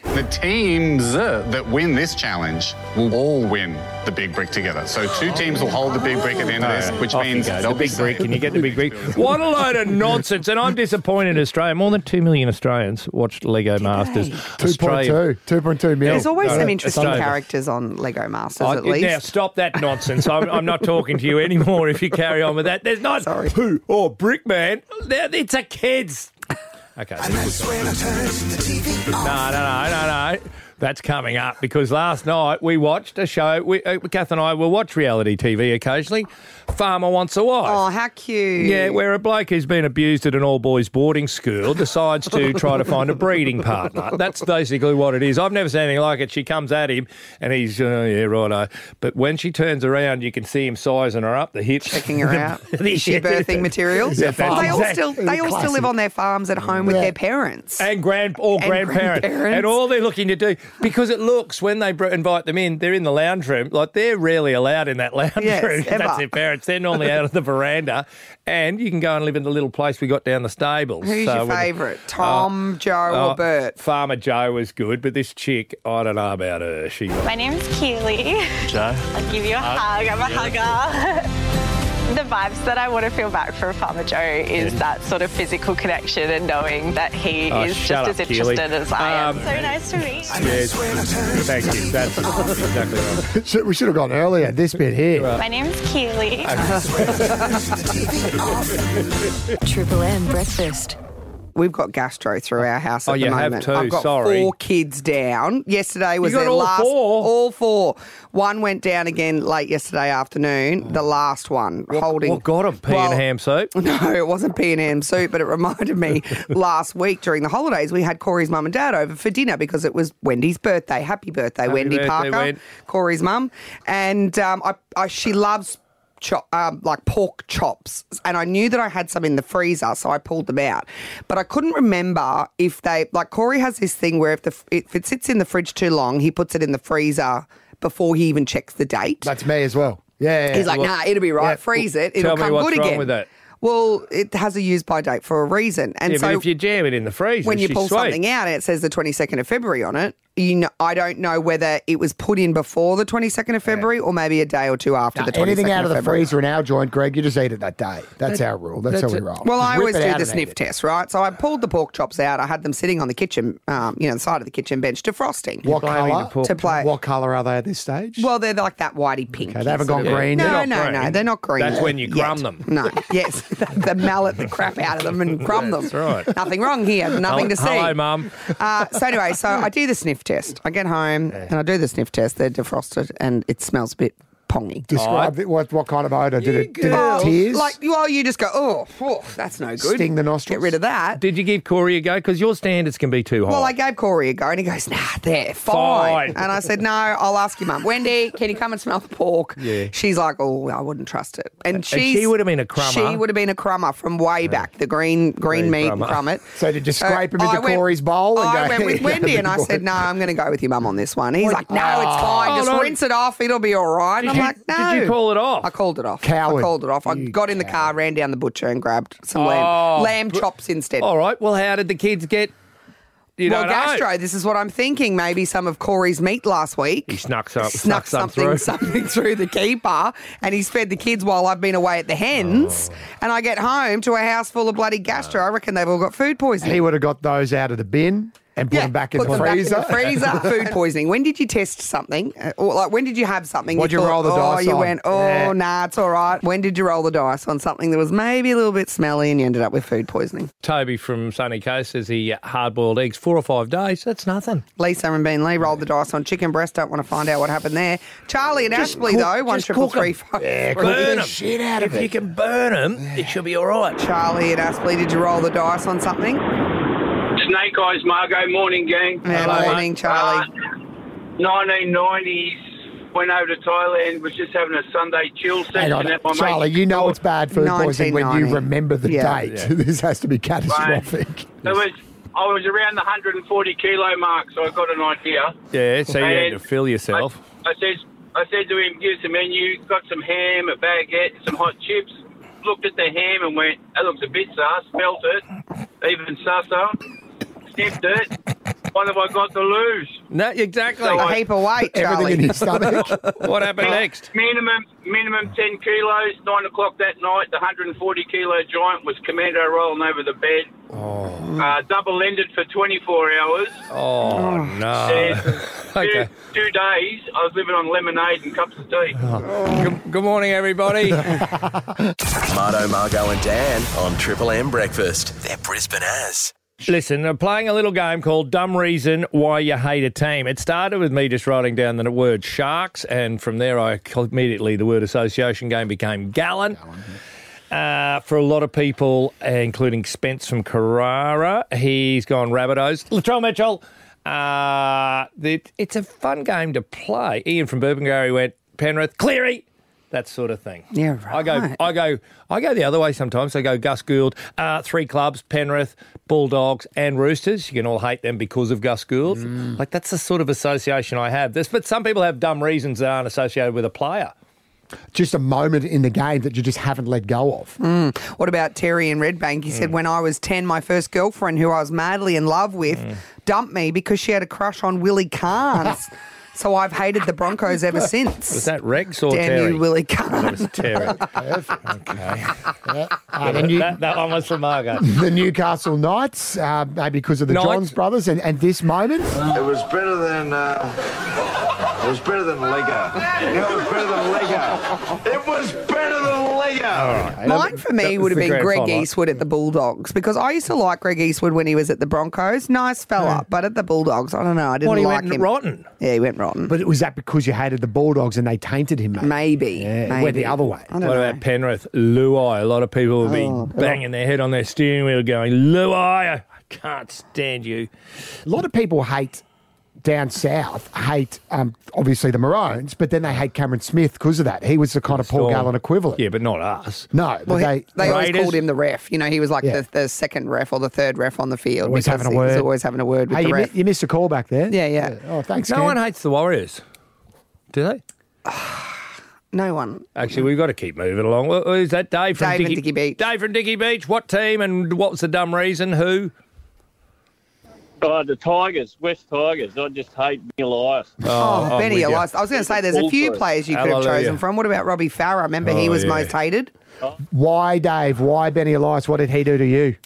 The teams uh, that win this challenge will all win the big brick together. So two teams will hold the big brick at the end of this, which Off you means go, the they'll big be brick, and you get the big brick. What a load of nonsense! And I'm disappointed in Australia. More than two million Australians watched Lego Masters. two point two, two point two mil. There's always No, some interesting Australia. characters on Lego Masters, I- at least. Now stop that nonsense. I'm, I'm not talking to you anymore. If you carry on with that, there's not Sorry. who or Brickman. There- It's a kids. Okay. And that's when I turn the T V No, on. no, no, no, no. That's coming up because last night we watched a show. We, uh, Kath and I will watch reality T V occasionally. Farmer Wants a Wife. Oh, how cute. Yeah, where a bloke who's been abused at an all-boys boarding school decides to try to find a breeding partner. That's basically what it is. I've never seen anything like it. She comes at him and he's, uh, yeah, righto. But when she turns around, you can see him sizing her up, the hips. Checking her out. Is she birthing materials? Yeah, Well, they all that's still they all still live on their farms at home with Yeah. their parents. And grand or And grandparents. grandparents. And all they're looking to do, because it looks, when they br- invite them in, they're in the lounge room. Like, they're rarely allowed in that lounge Yes, room. 'Cause ever. that's their parents. They're normally out of the veranda. And you can go and live in the little place we got down the stables. Who's So your when- favourite? Tom, Joe, Oh, or Bert? Farmer Joe was good, but this chick, I don't know about her. She My name's Keely. Joe. I'll give you a hug. I'm a hugger. The vibes that I want to feel back from Farmer Joe is Yeah. that sort of physical connection and knowing that he Oh, is shut just up, as Keely. interested as I am. Um, So nice to meet you. Yes. Thank you. That's exactly right. Should- We should have gone earlier. This bit here. My name's Keely. Triple M breakfast. We've got gastro through our house at Oh, the you have moment. too, I've got sorry. four kids down. Yesterday was You got their all last. four? All four. One went down again late yesterday afternoon. The last one holding. What got him? Pea Well, and ham soup? No, it wasn't pea and ham soup, but it reminded me last week during the holidays we had Corey's mum and dad over for dinner because it was Wendy's birthday. Happy birthday, Happy Wendy birthday, Parker, Wen. Corey's mum, and um, I, I, she loves. Chop, um, like pork chops, and I knew that I had some in the freezer, so I pulled them out. But I couldn't remember if they like Corey has this thing where if the if it sits in the fridge too long, he puts it in the freezer before he even checks the date. That's me as well. Yeah, yeah, He's like, well, nah, it'll be right. yeah. Freeze it. It'll Tell me come what's good wrong again. with that. Well, it has a use by date for a reason, and Yeah, so but if you jam it in the freezer, when you she's pull sweet. something out and it says the twenty-second of February on it, you know, I don't know whether it was put in before the twenty-second of February or maybe a day or two after Nah, the twenty-second anything out of the February. freezer in our joint, Greg, you just eat it that day. That's That- our rule. That's, That's how we it. roll. Well, Just I whip always it do out the and eat sniff it. test, right? So I pulled the pork chops out. I had them sitting on the kitchen, um, you know, the side of the kitchen bench defrosting. What blaming colour? the pork To play. What colour are they at this stage? Well, they're like that whitey pink. Okay, they haven't gone green No, yet? no, They're not no, green. they're not green. That's when you yet. crumb them. No, yes, the mallet the crap out of them and crumb them. That's right. Nothing wrong here. Nothing to see. Hello, Mum. Uh, so anyway, so I do the sniff test. I get home and I do the sniff test. They're defrosted and it smells a bit pongy. Describe it, what what kind of odour did it? Did Oh, it tears? like, well, you just go, oh, oh, that's no good. Sting the nostrils? Get rid of that. Did you give Corey a go? Because your standards can be too high. Well, I gave Corey a go and he goes, nah, they're fine. Fine. And I said, no, I'll ask your mum. Wendy, can you come and smell the pork? Yeah. She's like, oh, I wouldn't trust it. And, she's, she would have been a crummer. She would have been a crummer from way back, the green green Green meat crummer. crummet. So did you scrape him I into went- Corey's bowl? And I go, went with "Yeah, Wendy and I big said, boy." no, I'm going to go with your mum on this one. He's like, no, it's Oh. fine. Just Hold on. rinse it off. It'll be all right. And I'm you- like, no. did you call it off? I called it off. Coward. I called it off. I You got in the car, ran down the butcher and grabbed some Oh, lamb, lamb but- chops instead. All right. Well, how did the kids get? You well, don't know. gastro, this is what I'm thinking. Maybe some of Corey's meat last week. He snuck some, Snuck some something, through. something through the keeper, and he's fed the kids while I've been away at the hens. Oh. And I get home to a house full of bloody gastro. I reckon they've all got food poisoning. He would have got those out of the bin and put them back in put the them freezer. Back in the freezer. Food poisoning. When did you test something? Uh, Or like when did you have something? What'd you thought, roll the oh, dice you on? went, oh, Yeah. nah, it's all right. When did you roll the dice on something that was maybe a little bit smelly and you ended up with food poisoning? Toby from Sunny Coast says he uh, hard-boiled eggs four or five days. That's nothing. Lisa and Bean Lee rolled the dice on chicken breast. Don't want to find out what happened there. Charlie and Just Ashley, cook- though, one just triple cook 'em. three five. Yeah, three. Burn the them. shit out of if you it. can burn them, it should be all right. Charlie and Ashley, did you roll the dice on something? Snake Eyes Margot, morning gang. Yeah, Hello, morning, mate. Charlie. Uh, nineteen nineties, went over to Thailand, was just having a Sunday chill Hang session on, at my Charlie, mate's. you know it's bad food poisoning when you nineteen ninety. remember the Yeah. date. Yeah. This has to be catastrophic. It was, I was around the one hundred forty kilo mark, so I got an idea. Yeah, so you had And to fill yourself. I, I said, I said to him, give us a menu, got some ham, a baguette, some hot chips. Looked at the ham and went, that looks a bit sus. Smelt it, even susser. Sniffed it. What have I got to lose? No, exactly. So A I- heap of weight, Charlie. Everything in his stomach. What happened next? Minimum minimum ten kilos. Nine o'clock that night, the one hundred forty kilo giant was commando rolling over the bed. Oh, Uh, double ended for twenty-four hours. oh no. And Okay. two, two days, I was living on lemonade and cups of tea. Good, good morning, everybody. Marto, Margo and Dan on Triple M Breakfast. They're Brisbane as. Listen, they're playing a little game called Dumb Reason Why You Hate a Team. It started with me just writing down the word Sharks, and from there I immediately, the word association game became Gallon. Uh, for a lot of people, including Spence from Carrara, he's gone Rabbitohs. Latrell Mitchell, uh, the, it's a fun game to play. Ian from Burpengary went Penrith, Cleary, that sort of thing. Yeah, right. I go, I go, I go the other way sometimes. I go Gus Gould, uh, three clubs: Penrith, Bulldogs, and Roosters. You can all hate them because of Gus Gould. Mm. Like that's the sort of association I have. This, but some people have dumb reasons that aren't associated with a player. Just a moment in the game that you just haven't let go of. Mm. What about Terry in Redbank? He said, when I was ten, my first girlfriend, who I was madly in love with, dumped me because she had a crush on Willie Carnes. So I've hated the Broncos ever since. Was that Rex or Damn Terry? you, Willie That Carnes. was Terry. Perfect. Okay. Uh, the, New- that, that one was from Margo. the Newcastle Knights, uh, maybe because of the Knights. Johns brothers, and, and this moment. It was better than. Uh, it was better than Lego. It was better than Lego. It was better than Lego. All right. Mine for me That would was have the been grand Greg final. Eastwood at the Bulldogs because I used to like Greg Eastwood when he was at the Broncos. Nice fella, but at the Bulldogs, I don't know. I didn't What, he like went him. rotten? Yeah, he went rotten. But was that because you hated the Bulldogs and they tainted him, mate? Maybe. Yeah, maybe. went the other way. I don't What know. about Penrith? Luai. A lot of people will be Oh, banging their head on their steering wheel going, Luai, I can't stand you. A lot of people hate down south, hate um, obviously the Maroons, but then they hate Cameron Smith because of that. He was the kind of Paul Storm. Gallen equivalent. Yeah, but not us. No, but Well, he- they, they always Raiders. called him the ref. You know, he was like Yeah. the, the second ref or the third ref on the field. Always because having a he was word. always having a word with Hey, the you, mi- ref. you missed a call back there. Yeah, yeah. Oh, thanks, No Cam. one hates the Warriors. Do they? No one. Actually, we've got to keep moving along. Wh- Who's that? Dave from Dave and Dicky, Dicky Beach. Dave from Dicky Beach. What team and what was the dumb reason? Who? Oh, the Tigers, West Tigers. I just hate Benny Elias. Oh, I'm Benny with you. Elias. I was going to say there's a few Bulldog. players you could have Hallelujah. chosen from. What about Robbie Farah? Remember he Oh, was yeah. most hated? Why, Dave? Why Benny Elias? What did he do to you?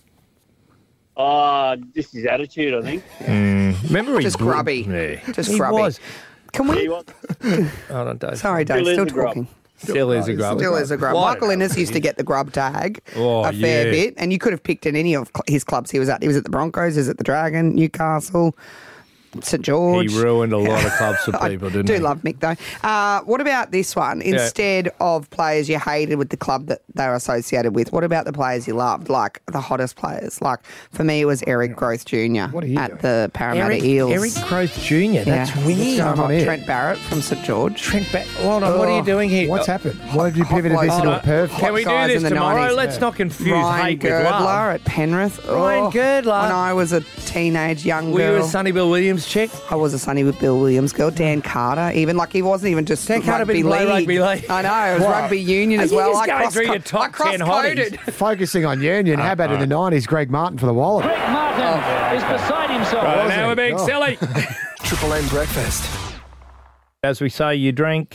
Ah, just his attitude, I think. Remember he Just blew- grubby. Yeah. Just he grubby. was. Can He we? was. Hold on, Dave. Sorry, Dave. Still is Still a grub. talking. Still is a grub. Still is a grub. Why Michael don't know. Innes used to get the grub tag Oh, a fair yeah. bit, and you could have picked in any of cl- his clubs he was at. He was at the Broncos, he was at the Dragon, Newcastle, St George. He ruined a lot of clubs for people, I didn't do he? love Mick though. Uh, what about this one? Instead of players you hated with the club that they're associated with, what about the players you loved, like the hottest players? Like for me, it was Eric Growth Junior What are you at doing? the Parramatta Eric, Eels. Eric Growth Junior That's Yeah. weird. So going on hot. here? Trent Barrett from St George. Trent Ba- Hold on, what are you doing here? What's Oh, happened? Why have you hot pivoted this blokes. into hold a on. perf? Can we do guys this in the tomorrow? nineties. Let's not confuse Ryan hate with Girdler love. at Penrith. Ryan Oh, Girdler. When I was a teenage young Were you girl. a Sonny Bill Williams chick? I was a Sonny with Bill Williams girl. Dan Carter, even like he wasn't even just Dan Carter rugby didn't play league. rugby league. I know it was What? rugby union Are as you well. just I going cross, through your I top ten cross-coded. hotties? Focusing on Union, how about in the nineties, Greg Martin for the Wallet? Greg Martin is beside himself. Right, was now he? we're being Oh. silly. Triple M Breakfast. As we say, you drink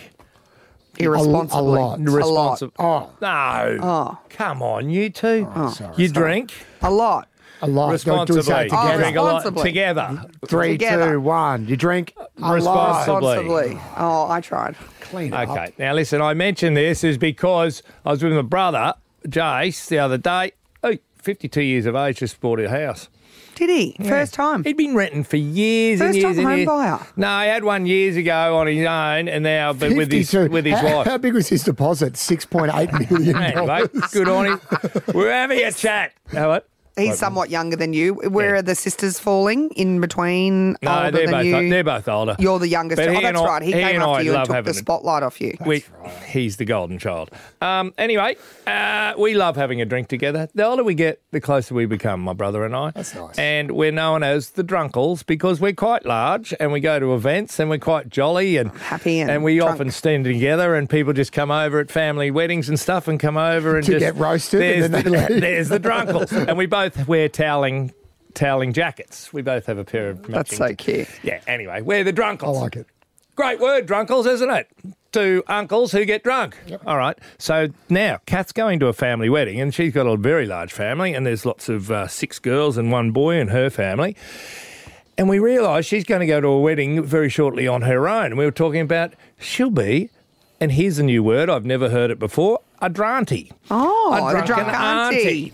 Irresponsibly. A lot. responsible. Oh, No. Oh. Come on, you two. sorry. you drink A lot. a lot. Don't do responsibly. that Oh, together. Drink a lot responsibly. together. Three, Together. two, one. You drink a lot. Responsibly. Responsibly. Oh, I tried. Clean up. Okay. Now, listen, I mentioned this is because I was with my brother, Jace, the other day. Oh, fifty-two years of age, just bought a house. Did he? First time. He'd been renting for years and First years time and home years. buyer. No, he had one years ago on his own, and now but with his fifty-two. with his how, wife. How big was his deposit? six point eight million dollars. Anyway, good on him. We're having a chat. How what? He's somewhat younger than you. Where Yeah. are the sisters falling in between? No, older they're than both you? they're both older. You're the youngest. But Oh, he that's and I- right. He, he came and I after you and love took the having- spotlight off you. We, he's the golden child. Um, anyway, uh, we love having a drink together. The older we get, the closer we become, my brother and I. That's nice. And we're known as the Drunkles because we're quite large and we go to events and we're quite jolly and Happy and we drunk. often stand together and people just come over at family weddings and stuff and come over and To just get roasted There's, and then the, they leave. there's the Drunkles, and we both wear toweling toweling jackets. We both have a pair of matching. That's so cute. Yeah, anyway, we're the drunkles. I like it. Great word, drunkles, isn't it? To uncles who get drunk. Yep. All right. So now Kat's going to a family wedding, and she's got a very large family, and there's lots of uh, six girls and one boy in her family. And we realise she's going to go to a wedding very shortly on her own. And we were talking about she'll be, and here's a new word, I've never heard it before, a dranty. Oh, a the drunk auntie. auntie.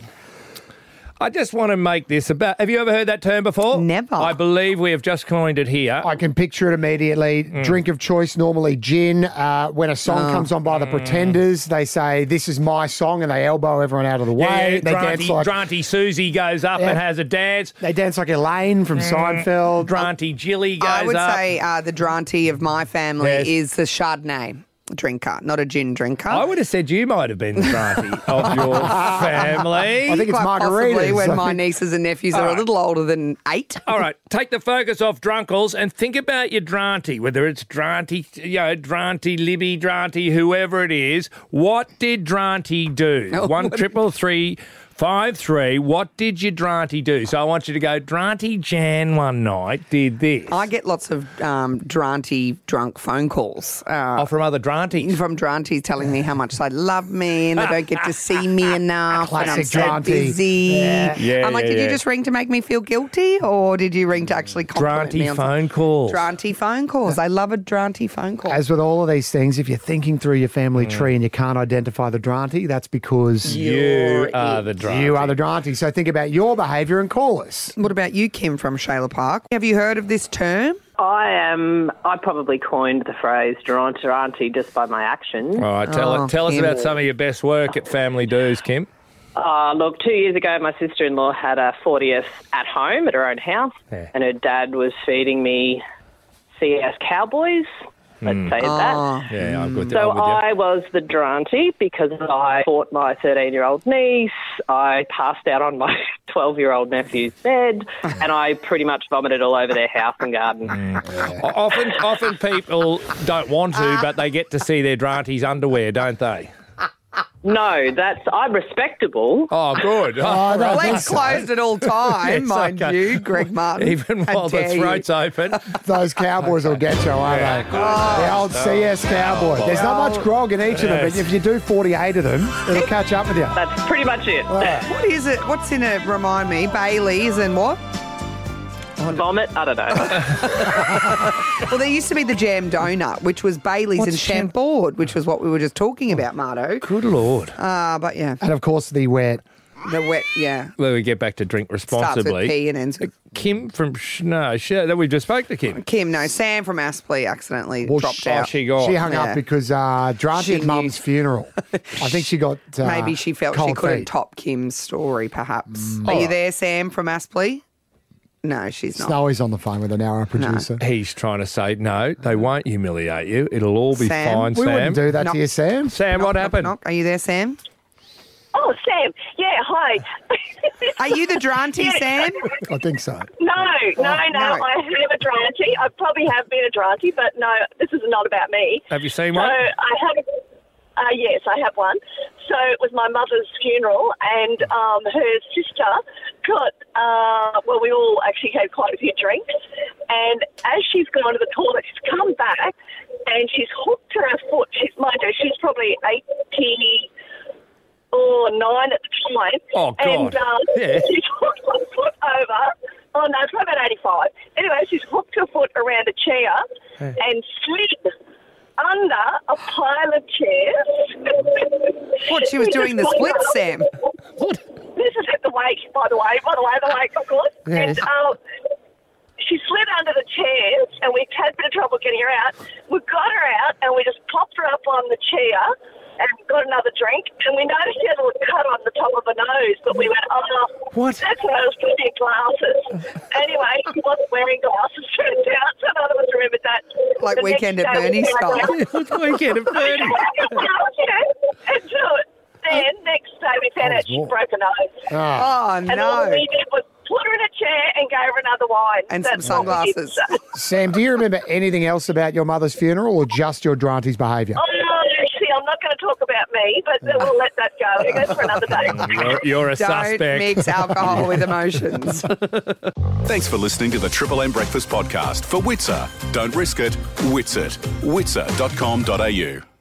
I just want to make this about... Have you ever heard that term before? Never. I believe we have just coined it here. I can picture it immediately. Mm. Drink of choice, normally gin. Uh, when a song Oh. comes on by the Pretenders, they say, this is my song, and they elbow everyone out of the way. Yeah, they Dranty, dance like... Dranty Susie goes up Yeah. and has a dance. They dance like Elaine from Seinfeld. Dranty Jilly goes I would up. say uh, the Dranty of my family Yes. is the Chardonnay drinker, not a gin drinker. I would have said you might have been the Dranty of your family. I think it's Quite margaritas. possibly when I my think- nieces and nephews All are right. a little older than eight. All right, take the focus off drunkles and think about your Dranty, whether it's Dranty, you know, Dranty, Libby, Dranty, whoever it is. What did Dranty do? Oh, One what- triple three five three. What did your Dranty do? So I want you to go. Dranty Jan one night did this. I get lots of um, Dranty drunk phone calls. Uh, Oh, from other Dranties. From Dranties telling me how much they love me and they don't get to see me enough and I'm Classic so Dranty. busy. Yeah. Yeah, I'm like, yeah, did you yeah. just ring to make me feel guilty or did you ring to actually compliment me? Dranty on phone calls. Dranty phone calls. I love a Dranty phone call. As with all of these things, if you're thinking through your family tree and you can't identify the Dranty, that's because You are the Dranty. you are the Dranty. So think about your behaviour and call us. What about you, Kim from Shayla Park? Have you heard of this term? I am. I probably coined the phrase "Durante auntie" just by my actions. All right, tell, Oh, it, tell us Kim. about some of your best work at Family Do's, Kim. Uh, look, two years ago, my sister-in-law had a fortieth at home at her own house, Yeah. and her dad was feeding me C S Cowboys. Let's say Oh. that. Yeah, I'm good. So I'm with you. I was the Durante because I fought my thirteen-year-old niece. I passed out on my twelve-year-old nephew's bed, and I pretty much vomited all over their house and garden. O- Often, often people don't want to, but they get to see their Dranty's underwear, don't they? No, that's I'm respectable. Oh, good. I don't think Legs so. closed at all time, Yes, mind okay. you, Greg Martin. Even How while the dare you. throat's open. Those Cowboys will get you, won't Yeah, they? good. The old C S Cowboy. There's not much grog in each of them, but Yes. if you do forty-eight of them, it'll catch up with you. That's pretty much it. What is it? What's in it? Remind me. Bailey's and what? Vomit? I don't know. Well, there used to be the jam donut, which was Bailey's What's and jam- Chambord, which was what we were just talking about, Marto. Good Lord. Uh, but yeah, And of course, the wet. the wet, yeah. Well, we get back to drink Starts with responsibly. P and ends with Kim from Sh- no, Sh- that we just spoke to Kim. Kim. No, Sam from Aspley accidentally Well, dropped she- out. She got She hung Yeah. up because uh, Dranty She at knew. Mum's funeral. I think she got. Uh, Maybe she felt she cold couldn't feet. top Kim's story, perhaps. Mm. Are you Alright. there, Sam from Aspley? No, she's not. Snowy's on the phone with an hour producer. He's trying to say no. They won't humiliate you. It'll all be Sam? fine. We Sam, wouldn't do that Knock- to you, Sam. Sam, Knock, what knock, happened? knock. Are you there, Sam? Oh, Sam. Yeah, hi. Are you the Dranty, Yeah. Sam? I think so. No, no, no, no. I have a Dranty. I probably have been a Dranty, but no, this is not about me. Have you seen So one? I have, uh, yes, I have one. So it was my mother's funeral, and um, her sister got, uh, well, we all actually had quite a few drinks, and as she's gone to the toilet, she's come back, and she's hooked her foot. She's, mind you, she's probably eighty or nine at the time. Oh, God. And um, Yeah. she's hooked her foot over. Oh, no, it's probably about eighty-five. Anyway, she's hooked her foot around a chair and slid under a pile of chairs. What, she was doing the split, Sam? This is at the wake, by the way. By the way, the wake, of course. Yes. And um, she slid under the chairs, and we had a bit of trouble getting her out. We got her out, and we just popped her up on the chair and got another drink. And we noticed she had a little cut on the top of her nose, but we went, oh, What? that's why I was putting glasses. Anyway, she wasn't wearing glasses, turns out, so none of us remembered that. Like The Weekend next at day we Bernie's found style. out- Weekend at Bernie's. yeah, and so then next day we found out she'd broken her nose. Ah. Oh, And all no. we did was put her in a chair and gave her another wine. And some That's what we did. sunglasses. Sam, do you remember anything else about your mother's funeral or just your Dranty's behaviour? Oh, no, see, I'm not going to talk about me, but we'll let that go. It goes for another day. You're, you're a Don't suspect. mix alcohol with emotions. Thanks for listening to the Triple M Breakfast Podcast. For Witzer, don't risk it, Wits it. witzer dot com dot a u.